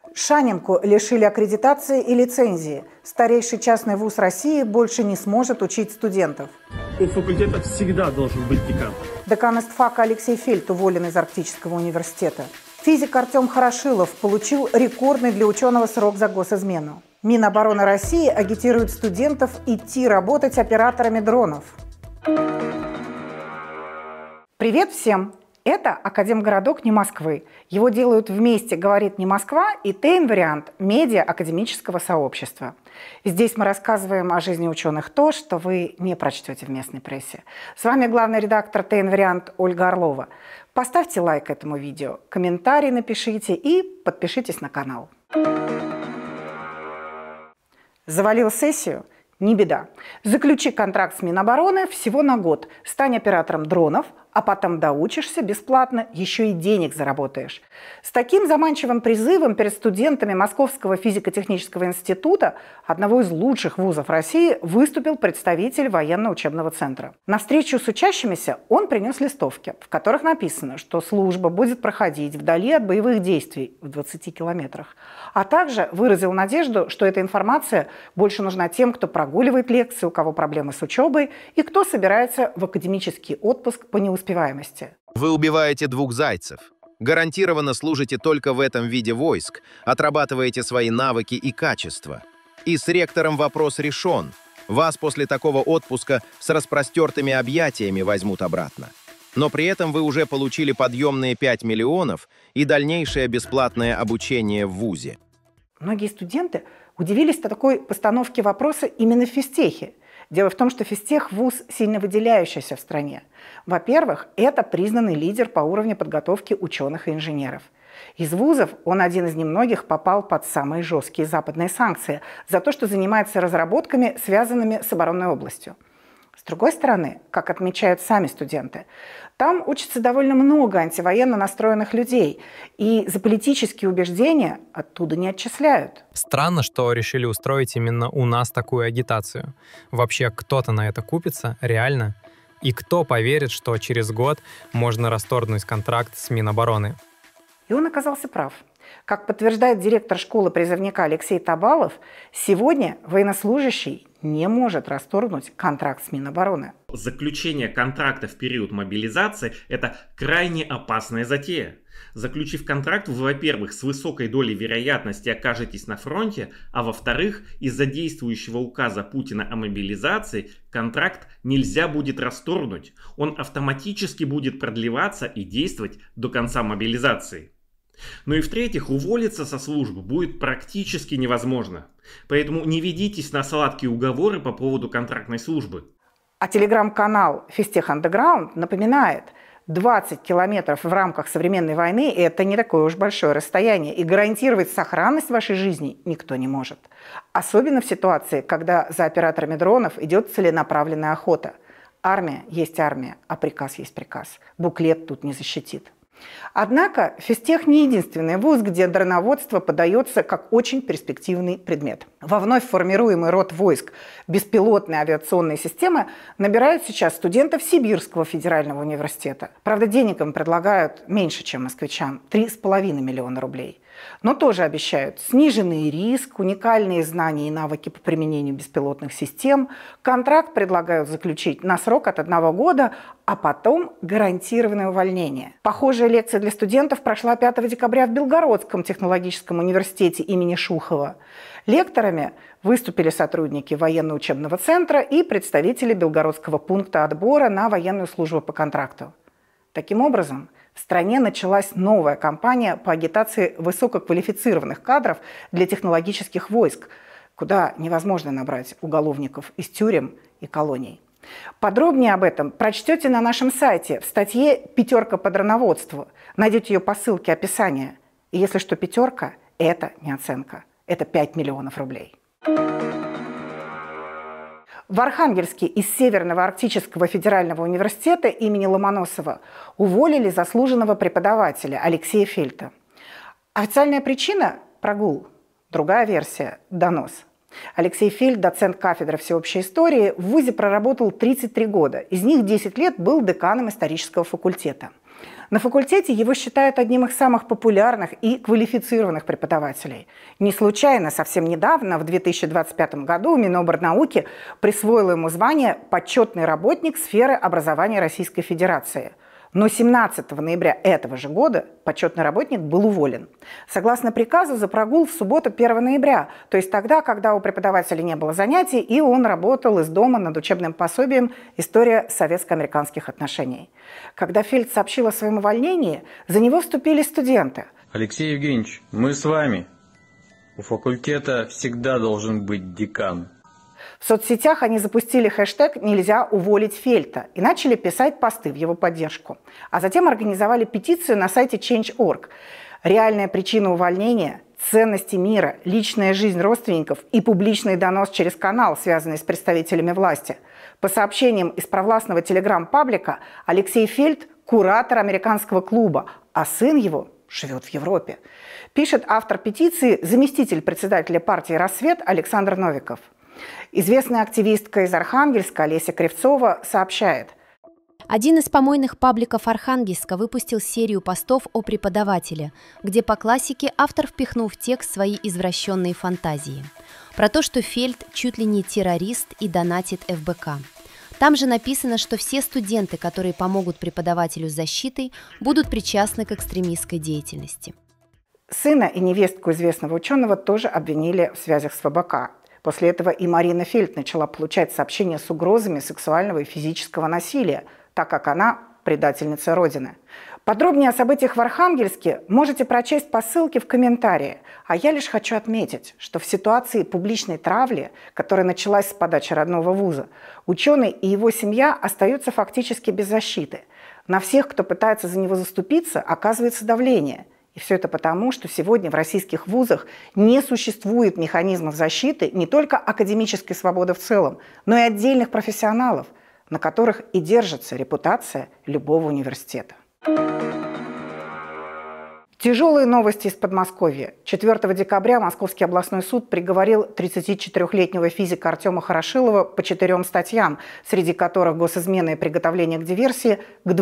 Шанинку лишили аккредитации и лицензии. Старейший частный вуз России больше не сможет учить студентов. У факультета всегда должен быть декан. Декан истфака Алексей Фельд уволен из Арктического университета. Физик Артем Хорошилов получил рекордный для ученого срок за госизмену. Минобороны России агитирует студентов идти работать операторами дронов. Привет всем! Это Академгородок не Москвы. Его делают вместе «Говорит не Москва» и ТН-вариант медиа академического сообщества. Здесь мы рассказываем о жизни ученых то, что вы не прочтете в местной прессе. С вами главный редактор ТН-вариант Ольга Орлова. Поставьте лайк этому видео, комментарий напишите и подпишитесь на канал. Завалил сессию? Не беда. Заключи контракт с Минобороны всего на год. Стань оператором дронов, а потом доучишься бесплатно, еще и денег заработаешь. С таким заманчивым призывом перед студентами Московского физико-технического института, одного из лучших вузов России, выступил представитель военно-учебного центра. На встречу с учащимися он принес листовки, в которых написано, что служба будет проходить вдали от боевых действий в 20 километрах. А также выразил надежду, что эта информация больше нужна тем, кто прогуливает лекции, у кого проблемы с учебой и кто собирается в академический отпуск по неуспеваемости. Вы убиваете двух зайцев. Гарантированно служите только в этом виде войск, отрабатываете свои навыки и качества. И с ректором вопрос решен. Вас после такого отпуска с распростертыми объятиями возьмут обратно. Но при этом вы уже получили подъемные 5 миллионов и дальнейшее бесплатное обучение в вузе. Многие студенты удивились такой постановке вопроса именно в физтехе. Дело в том, что физтех – вуз, сильно выделяющийся в стране. Во-первых, это признанный лидер по уровню подготовки ученых и инженеров. Из вузов он один из немногих попал под самые жесткие западные санкции за то, что занимается разработками, связанными с оборонной областью. С другой стороны, как отмечают сами студенты, там учится довольно много антивоенно настроенных людей, и за политические убеждения оттуда не отчисляют. Странно, что решили устроить именно у нас такую агитацию. Вообще, кто-то на это купится, реально? И кто поверит, что через год можно расторгнуть контракт с Минобороны? И он оказался прав. Как подтверждает директор школы призывника Алексей Табалов, сегодня военнослужащий не может расторгнуть контракт с Минобороны. Заключение контракта в период мобилизации – это крайне опасная затея. Заключив контракт, вы, во-первых, с высокой долей вероятности окажетесь на фронте, а во-вторых, из-за действующего указа Путина о мобилизации контракт нельзя будет расторгнуть. Он автоматически будет продлеваться и действовать до конца мобилизации. Ну и в-третьих, уволиться со службы будет практически невозможно. Поэтому не ведитесь на сладкие уговоры по поводу контрактной службы. А телеграм-канал Физтех Underground напоминает, 20 километров в рамках современной войны – это не такое уж большое расстояние, и гарантировать сохранность вашей жизни никто не может. Особенно в ситуации, когда за операторами дронов идет целенаправленная охота. Армия есть армия, а приказ есть приказ. Буклет тут не защитит. Однако физтех не единственный вуз, где дроноводство подается как очень перспективный предмет. Во вновь формируемый род войск беспилотные авиационные системы набирают сейчас студентов Сибирского федерального университета. Правда, денег им предлагают меньше, чем москвичам – 3,5 миллиона рублей. Но тоже обещают сниженный риск, уникальные знания и навыки по применению беспилотных систем. Контракт предлагают заключить на срок от 1 года, а потом гарантированное увольнение. Похожая лекция для студентов прошла 5 декабря в Белгородском технологическом университете имени Шухова. Лекторами выступили сотрудники военно-учебного центра и представители Белгородского пункта отбора на военную службу по контракту. Таким образом, в стране началась новая кампания по агитации высококвалифицированных кадров для технологических войск, куда невозможно набрать уголовников из тюрем и колоний. Подробнее об этом прочтете на нашем сайте в статье «Пятерка по дроноводству». Найдете ее по ссылке описания. И если что, пятерка – это не оценка, это 5 миллионов рублей. В Архангельске из Северного Арктического федерального университета имени Ломоносова уволили заслуженного преподавателя Алексея Фельда. Официальная причина – прогул. Другая версия – донос. Алексей Фельд, доцент кафедры всеобщей истории, в вузе проработал 33 года. Из них 10 лет был деканом исторического факультета. На факультете его считают одним из самых популярных и квалифицированных преподавателей. Не случайно совсем недавно, в 2025 году, Минобрнауки присвоило ему звание «Почетный работник сферы образования Российской Федерации». Но 17 ноября этого же года почетный работник был уволен. Согласно приказу, за прогул в субботу 1 ноября, то есть тогда, когда у преподавателя не было занятий, и он работал из дома над учебным пособием «История советско-американских отношений». Когда Фельд сообщил о своем увольнении, за него вступили студенты. Алексей Евгеньевич, мы с вами. У факультета всегда должен быть декан. В соцсетях они запустили хэштег «Нельзя уволить Фельта» и начали писать посты в его поддержку. А затем организовали петицию на сайте Change.org. Реальная причина увольнения – ценности мира, личная жизнь родственников и публичный донос через канал, связанный с представителями власти. По сообщениям из провластного телеграм-паблика, Алексей Фельд – куратор американского клуба, а сын его живет в Европе. Пишет автор петиции заместитель председателя партии «Рассвет» Александр Новиков. Известная активистка из Архангельска Олеся Кривцова сообщает. Один из помойных пабликов Архангельска выпустил серию постов о преподавателе, где по классике автор впихнул в текст свои извращенные фантазии. Про то, что Фельд чуть ли не террорист и донатит ФБК. Там же написано, что все студенты, которые помогут преподавателю с защитой, будут причастны к экстремистской деятельности. Сына и невестку известного ученого тоже обвинили в связях с ФБК. После этого и Марина Фельд начала получать сообщения с угрозами сексуального и физического насилия, так как она предательница Родины. Подробнее о событиях в Архангельске можете прочесть по ссылке в комментарии. А я лишь хочу отметить, что в ситуации публичной травли, которая началась с подачи родного вуза, ученый и его семья остаются фактически без защиты. На всех, кто пытается за него заступиться, оказывается давление. И все это потому, что сегодня в российских вузах не существует механизмов защиты не только академической свободы в целом, но и отдельных профессионалов, на которых и держится репутация любого университета. Тяжелые новости из Подмосковья. 4 декабря Московский областной суд приговорил 34-летнего физика Артема Хорошилова по 4 статьям, среди которых госизмена и приготовление к диверсии, к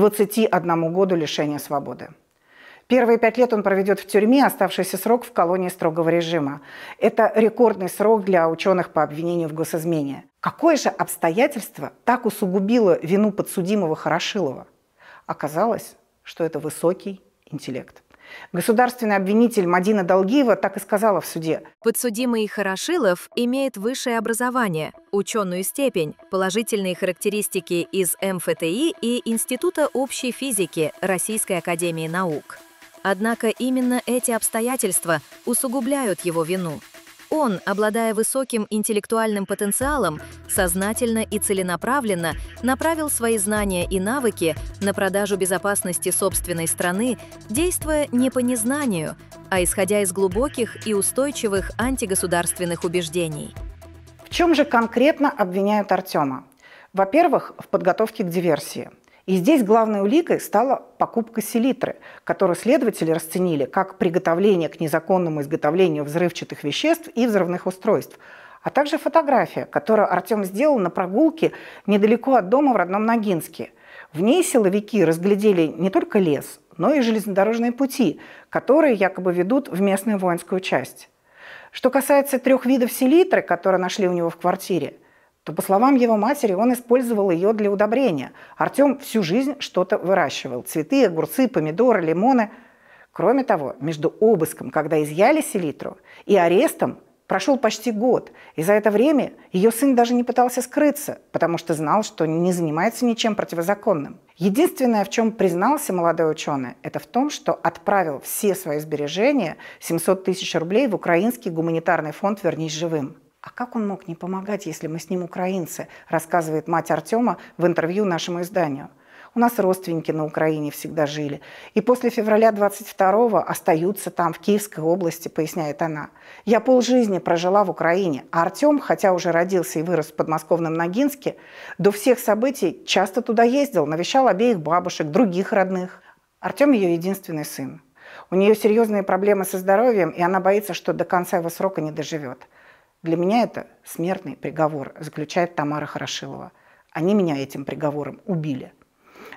21 году лишения свободы. Первые 5 лет он проведет в тюрьме, оставшийся срок в колонии строгого режима. Это рекордный срок для ученых по обвинению в госизмене. Какое же обстоятельство так усугубило вину подсудимого Хорошилова? Оказалось, что это высокий интеллект. Государственный обвинитель Мадина Долгиева так и сказала в суде. Подсудимый Хорошилов имеет высшее образование, ученую степень, положительные характеристики из МФТИ и Института общей физики Российской академии наук. Однако именно эти обстоятельства усугубляют его вину. Он, обладая высоким интеллектуальным потенциалом, сознательно и целенаправленно направил свои знания и навыки на продажу безопасности собственной страны, действуя не по незнанию, а исходя из глубоких и устойчивых антигосударственных убеждений. В чем же конкретно обвиняют Артема? Во-первых, в подготовке к диверсии. И здесь главной уликой стала покупка селитры, которую следователи расценили как приготовление к незаконному изготовлению взрывчатых веществ и взрывных устройств, а также фотография, которую Артем сделал на прогулке недалеко от дома в родном Ногинске. В ней силовики разглядели не только лес, но и железнодорожные пути, которые якобы ведут в местную воинскую часть. Что касается 3 видов селитры, которые нашли у него в квартире, то, по словам его матери, он использовал ее для удобрения. Артем всю жизнь что-то выращивал – цветы, огурцы, помидоры, лимоны. Кроме того, между обыском, когда изъяли селитру, и арестом прошел почти год. И за это время ее сын даже не пытался скрыться, потому что знал, что не занимается ничем противозаконным. Единственное, в чем признался молодой ученый, это в том, что отправил все свои сбережения, 700 тысяч рублей, в украинский гуманитарный фонд «Вернись живым». А как он мог не помогать, если мы с ним украинцы, рассказывает мать Артема в интервью нашему изданию. У нас родственники на Украине всегда жили. И после февраля 22-го остаются там, в Киевской области, поясняет она. Я полжизни прожила в Украине, а Артем, хотя уже родился и вырос в подмосковном Ногинске, до всех событий часто туда ездил, навещал обеих бабушек, других родных. Артем ее единственный сын. У нее серьезные проблемы со здоровьем, и она боится, что до конца его срока не доживет. Для меня это смертный приговор, заключает Тамара Хорошилова. Они меня этим приговором убили.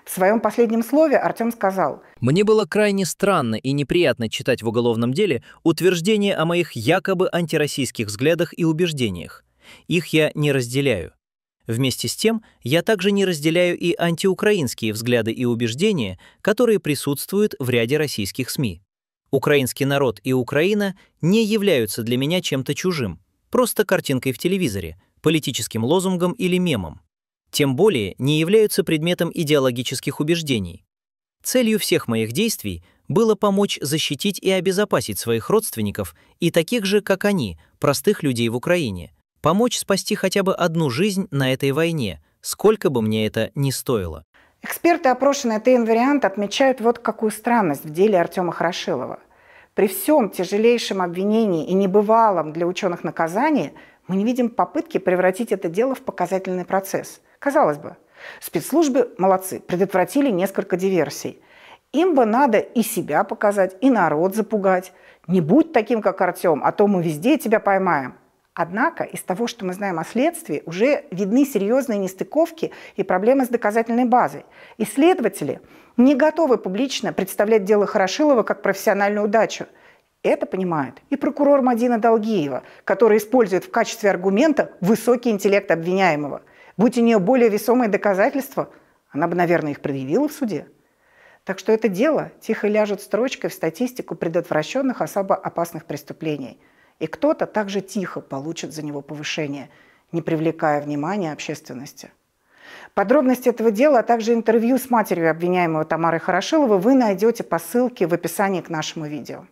В своем последнем слове Артем сказал: «Мне было крайне странно и неприятно читать в уголовном деле утверждения о моих якобы антироссийских взглядах и убеждениях. Их я не разделяю. Вместе с тем, я также не разделяю и антиукраинские взгляды и убеждения, которые присутствуют в ряде российских СМИ. Украинский народ и Украина не являются для меня чем-то чужим, просто картинкой в телевизоре, политическим лозунгом или мемом. Тем более не являются предметом идеологических убеждений. Целью всех моих действий было помочь защитить и обезопасить своих родственников и таких же, как они, простых людей в Украине, помочь спасти хотя бы одну жизнь на этой войне, сколько бы мне это ни стоило». Эксперты, опрошенные ТН-вариант, отмечают вот какую странность в деле Артема Хорошилова. При всем тяжелейшем обвинении и небывалом для ученых наказании мы не видим попытки превратить это дело в показательный процесс. Казалось бы, спецслужбы молодцы, предотвратили несколько диверсий. Им бы надо и себя показать, и народ запугать. Не будь таким, как Артем, а то мы везде тебя поймаем. Однако из того, что мы знаем о следствии, уже видны серьезные нестыковки и проблемы с доказательной базой. Исследователи не готовы публично представлять дело Хорошилова как профессиональную удачу. Это понимает и прокурор Мадина Долгиева, который использует в качестве аргумента высокий интеллект обвиняемого. Будь у нее более весомые доказательства, она бы, наверное, их предъявила в суде. Так что это дело тихо ляжет строчкой в статистику предотвращенных особо опасных преступлений. И кто-то также тихо получит за него повышение, не привлекая внимания общественности. Подробности этого дела, а также интервью с матерью обвиняемого Тамары Хорошиловой вы найдете по ссылке в описании к нашему видео.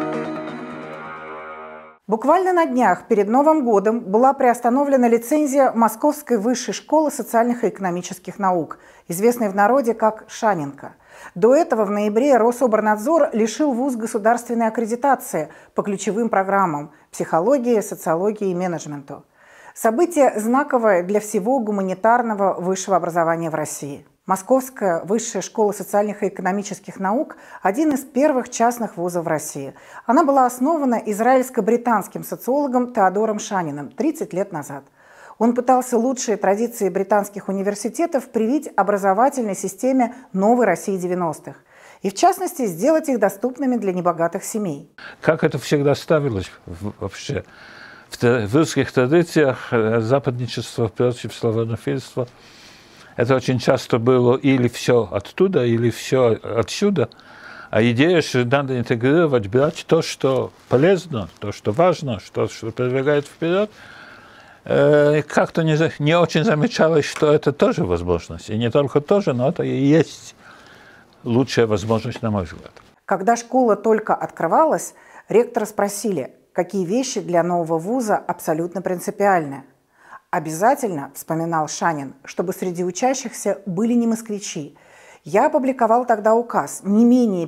Буквально на днях перед Новым годом была приостановлена лицензия Московской высшей школы социальных и экономических наук, известной в народе как Шаненко. До этого в ноябре Рособорнадзор лишил вуз государственной аккредитации по ключевым программам психологии, социологии и менеджменту. Событие знаковое для всего гуманитарного высшего образования в России. Московская высшая школа социальных и экономических наук – один из первых частных вузов в России. Она была основана израильско-британским социологом Теодором Шаниным 30 лет назад. Он пытался лучшие традиции британских университетов привить образовательной системе новой России 90-х. И в частности, сделать их доступными для небогатых семей. Как это всегда ставилось вообще в русских традициях, западничество против славянофильства, это очень часто было или все оттуда, или все отсюда. А идея, что надо интегрировать, брать то, что полезно, то, что важно, что продвигает вперед, как-то не очень замечалось, что это тоже возможность. И не только тоже, но это и есть лучшая возможность, на мой взгляд. Когда школа только открывалась, ректора спросили, какие вещи для нового вуза абсолютно принципиальны. «Обязательно, — вспоминал Шанин, — чтобы среди учащихся были не москвичи. Я опубликовал тогда указ. Не менее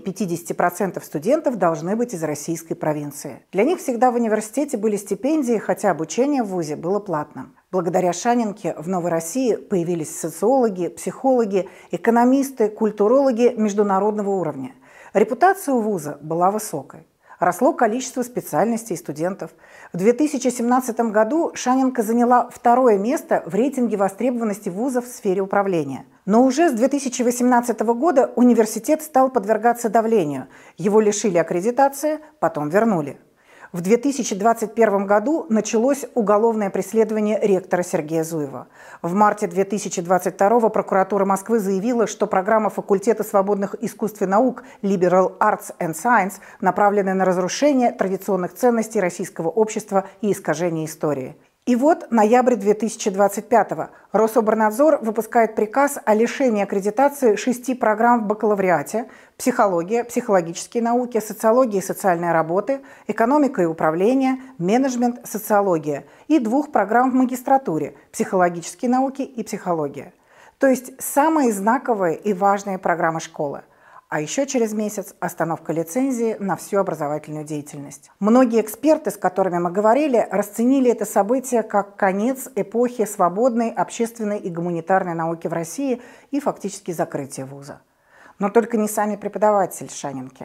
50% студентов должны быть из российской провинции. Для них всегда в университете были стипендии, хотя обучение в вузе было платным. Благодаря Шаненке в Новой России появились социологи, психологи, экономисты, культурологи международного уровня. Репутация у вуза была высокой. Росло количество специальностей и студентов. В 2017 году Шаненко заняла второе место в рейтинге востребованности вузов в сфере управления. Но уже с 2018 года университет стал подвергаться давлению. Его лишили аккредитации, потом вернули. В 2021 году началось уголовное преследование ректора Сергея Зуева. В марте 2022 прокуратура Москвы заявила, что программа факультета свободных искусств и наук Liberal Arts and Science направлена на разрушение традиционных ценностей российского общества и искажение истории. И вот ноябрь 2025-го. Рособорнадзор выпускает приказ о лишении аккредитации 6 программ в бакалавриате: психология, психологические науки, социология и социальная работа, экономика и управление, менеджмент, социология и 2 программ в магистратуре: психологические науки и психология. То есть самые знаковые и важные программы школы. А еще через месяц остановка лицензии на всю образовательную деятельность. Многие эксперты, с которыми мы говорили, расценили это событие как конец эпохи свободной общественной и гуманитарной науки в России и фактически закрытие вуза. Но только не сами преподаватели Шаненки.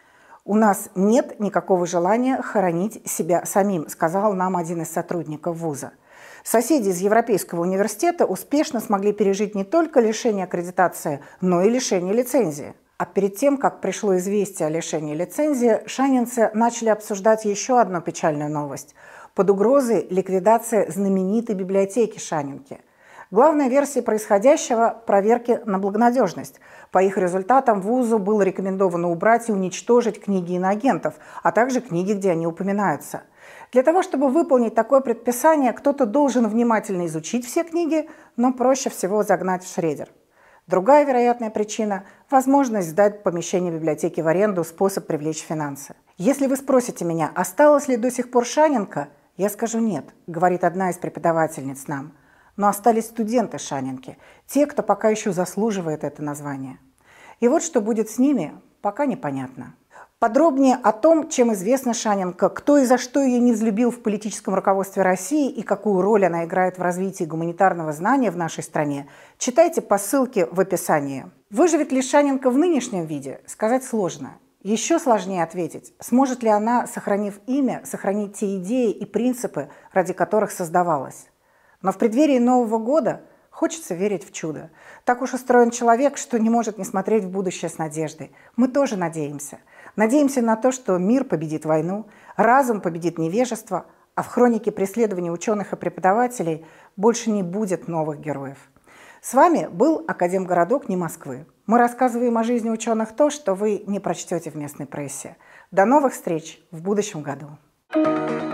«У нас нет никакого желания хоронить себя самим», сказал нам один из сотрудников вуза. Соседи из Европейского университета успешно смогли пережить не только лишение аккредитации, но и лишение лицензии. А перед тем, как пришло известие о лишении лицензии, шанинцы начали обсуждать еще одну печальную новость. Под угрозой ликвидация знаменитой библиотеки Шанинки. Главная версия происходящего – проверки на благонадежность. По их результатам вузу было рекомендовано убрать и уничтожить книги иноагентов, а также книги, где они упоминаются. Для того, чтобы выполнить такое предписание, кто-то должен внимательно изучить все книги, но проще всего загнать в шредер. Другая вероятная причина – возможность сдать помещение библиотеки в аренду, способ привлечь финансы. Если вы спросите меня, осталась ли до сих пор Шанинка, я скажу нет, говорит одна из преподавательниц нам. Но остались студенты Шанинки, те, кто пока еще заслуживает это название. И вот что будет с ними, пока непонятно. Подробнее о том, чем известна Шанинка, кто и за что ее не взлюбил в политическом руководстве России и какую роль она играет в развитии гуманитарного знания в нашей стране, читайте по ссылке в описании. Выживет ли Шанинка в нынешнем виде, сказать сложно. Еще сложнее ответить, сможет ли она, сохранив имя, сохранить те идеи и принципы, ради которых создавалась. Но в преддверии Нового года хочется верить в чудо. Так уж устроен человек, что не может не смотреть в будущее с надеждой. Мы тоже надеемся. Надеемся на то, что мир победит войну, разум победит невежество, а в хронике преследований ученых и преподавателей больше не будет новых героев. С вами был Академгородок НИИ Москвы. Мы рассказываем о жизни ученых то, что вы не прочтете в местной прессе. До новых встреч в будущем году.